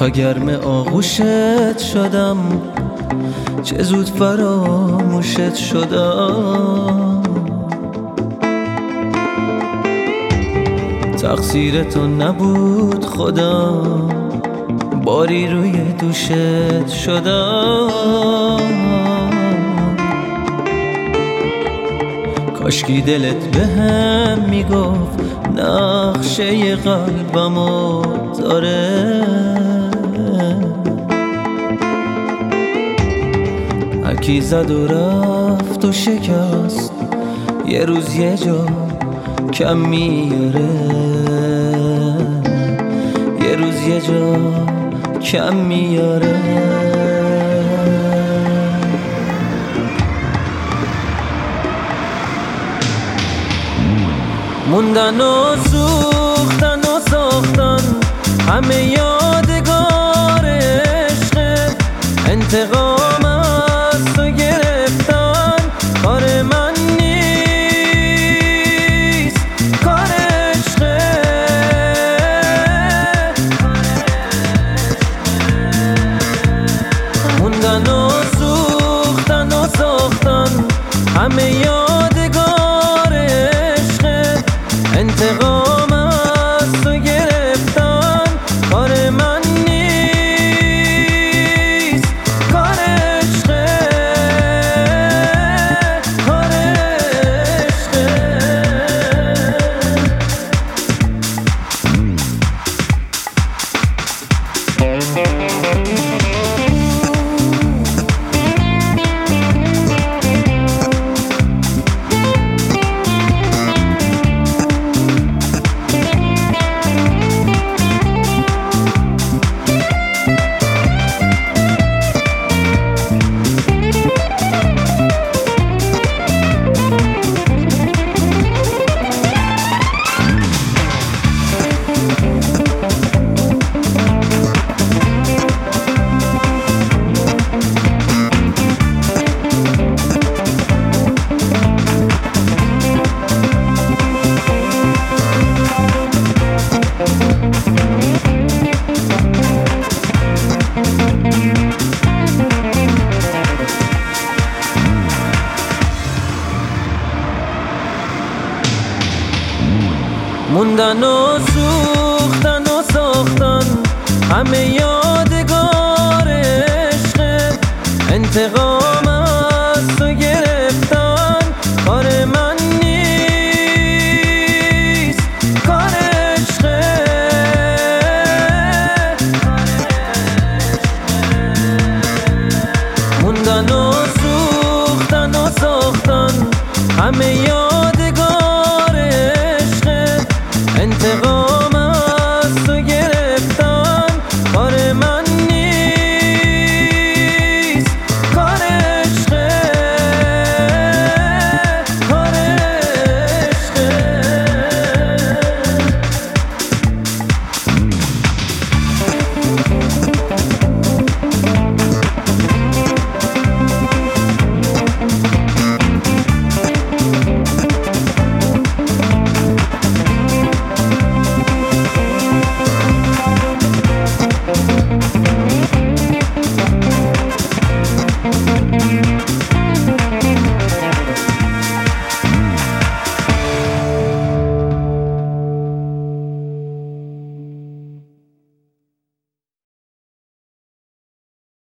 تا گرم آغوشت شدم، چه زود فراموشت شدم. تقصیر تو نبود خدا، باری روی دوشت شدم. کاشکی دلت بهم میگفت نقشه قلبمو داره. هرکی زد و رفت و شکست، یه روز یه جا کم میاره. یه روز یه جا کم میاره. موندن و سوختن و ساختن همه یادگار عشق. انتقام از تو گرفتن کار من نیست، کار عشقه. موندن و سوختن و ساختن همه یادگار عشق. انتقام از تو گرفتن کار من نیست، کار عشقه، کار عشقه. موندن و سوختن و ساختن همه یادگار عشق. انتقام